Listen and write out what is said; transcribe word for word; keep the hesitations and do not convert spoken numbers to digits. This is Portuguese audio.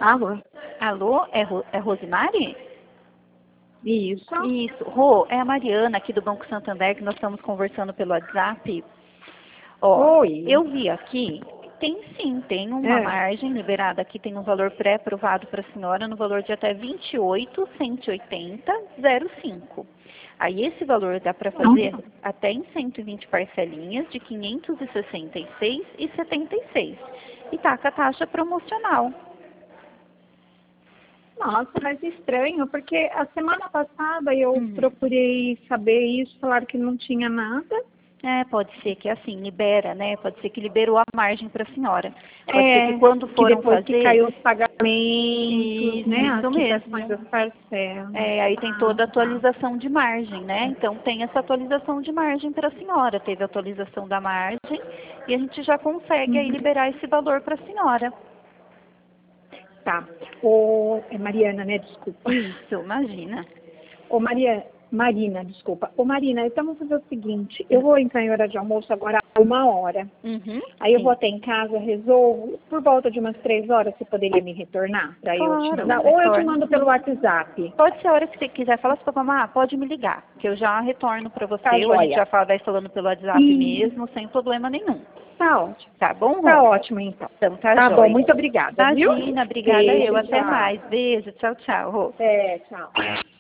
Alô? Alô, é, Ro é Rosimari? Isso. Isso. Rô, é a Mariana aqui do Banco Santander, que nós estamos conversando pelo WhatsApp. Ó, Oi. eu vi aqui, tem sim, tem uma É. margem liberada aqui, tem um valor pré-aprovado para a senhora no valor de até vinte e oito mil cento e oitenta vírgula zero cinco. Aí esse valor dá para fazer Uhum. até em cento e vinte parcelinhas de quinhentos e sessenta e seis reais e setenta e seis centavos. E tá com a taxa promocional. Nossa, mas estranho, porque a semana passada eu Hum. procurei saber isso, falaram que não tinha nada. É, pode ser que assim, libera, né? Pode ser que liberou a margem para a senhora. Pode É, ser que quando que foram depois que fazer... caiu os pagamentos, Isso, né, isso as quitações mesmo. das parcelas. É, aí tem Ah, toda a tá. atualização de margem, né? Então tem essa atualização de margem para a senhora. Teve a atualização da margem e a gente já consegue aí Uhum. liberar esse valor para a senhora. Tá. Ô, é Mariana, né? Desculpa. Isso, imagina. Ô, Maria, Marina, desculpa. Ô, Marina, então vamos fazer o seguinte. Eu vou entrar em hora de almoço agora a uma hora. Uhum, Aí eu sim. vou até em casa, resolvo. Por volta de umas três horas, você poderia me retornar para eu te Claro, mandar? Ou eu te retorno mando sim. pelo WhatsApp. Pode ser a hora que você quiser falar, se for mamãe, pode me ligar, que eu já retorno para Tá você, ou a gente joia. já fala, vai falando pelo WhatsApp E mesmo, sem problema nenhum. tá ótimo. Tá bom, Tá Rô? ótimo, então. Então tá Tá bom, jóia. muito obrigada, viu? Imagina, obrigada eu. Beijo, Até tchau. mais. Beijo, tchau, tchau, Rô. É, tchau.